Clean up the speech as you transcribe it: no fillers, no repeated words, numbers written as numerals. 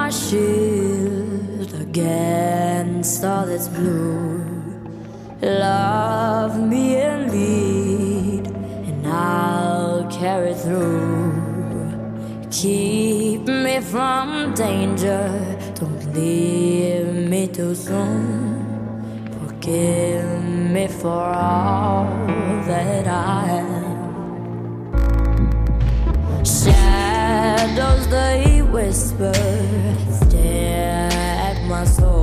my shield against all that's blue. Love me and lead, and I'll carry through. Keep me from danger, don't leave me too soon. Forgive me for all that I am. Shadows they whisper, stare at my soul.